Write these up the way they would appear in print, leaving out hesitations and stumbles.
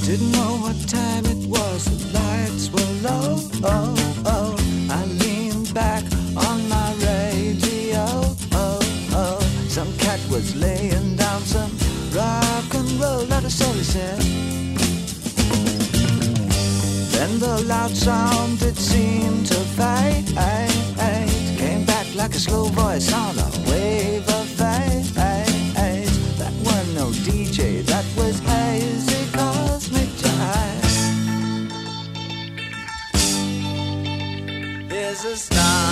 Didn't know what time it was, the lights were low. Oh, oh. I leaned back on my radio. Oh, oh. Some cat was laying down some rock and roll, that is all he said. Then the loud sound, it seemed to fade. Came back like a slow voice on a wave of fate. That was no DJ, that was hazy cosmic jive. There's a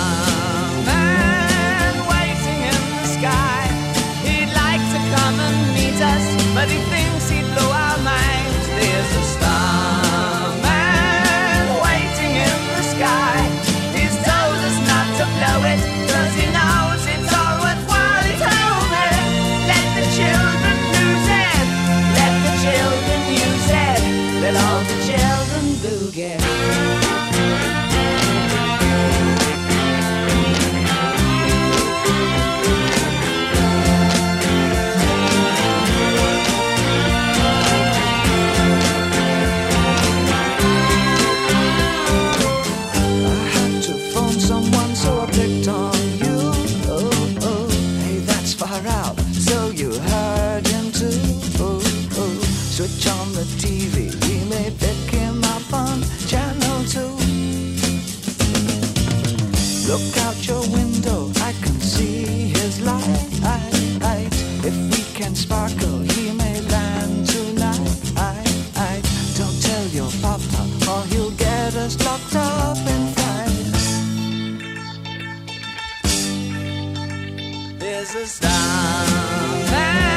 starman waiting in the sky. He'd like to come and meet us, but he thinks he'd blow our minds. There's a starman waiting in the sky. He's told us not to blow it, 'cause he knows it's all worthwhile. He told me, let the children lose it, let the children use it, let all the children boogie. Switch on the TV, we may pick him up on channel 2. Look out your window, I can see his light. If we can sparkle, he may land tonight. Don't tell your papa, or he'll get us locked up in fight. There's a starman